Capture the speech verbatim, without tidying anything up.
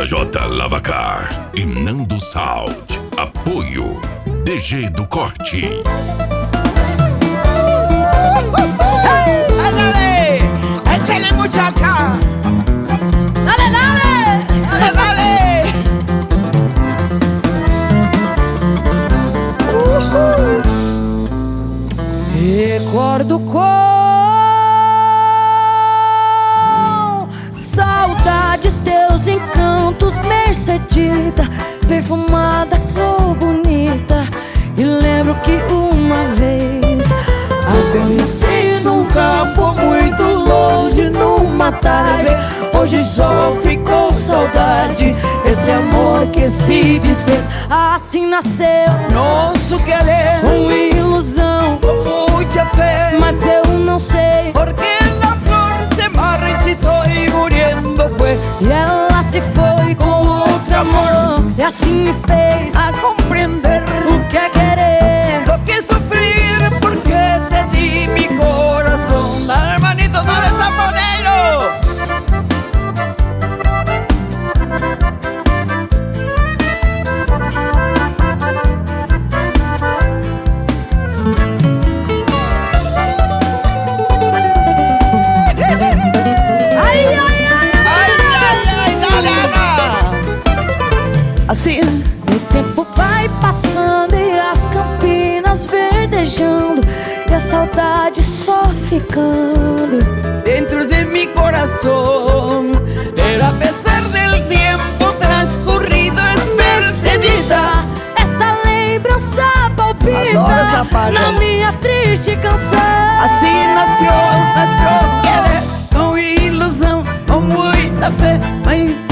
J J Lavacar e Nando Sound. Apoio D G do Corte. ¡Ándale! ¡Échale, muchacha! ¡Dale, dale! ¡Dale, dale! Uh-huh. Recordo com saudades teus encantos, Mercedita, perfumada, flor bonita. E lembro que uma vez a conheci num campo muito longe, numa tarde. Hoje só ficou saudade, esse amor que se desfez. Assim nasceu Nosso querer, uma ilusão com muita fé. mas eu não sei Porque la flor se marchitou y muriendo fue. e ela se foi com outro amor. E assim me fez A comprender o que é querer. lo que sufrir, porque te di mi corazón. Dale, hermanito, dale, zaponero. Ai, ai, ai, ai. Ay, ay, ay, dale, Ana. Así. O tempo vai passando e as campinas verdejando, e a saudade só ficando Dentro de mi corazón, pero a pesar del tiempo transcurrido es Mercedita. esta lembrança Adoro essa palpita parte. na minha triste canção. Así nació nuestro querer, con ilusión, con mucha fe, mas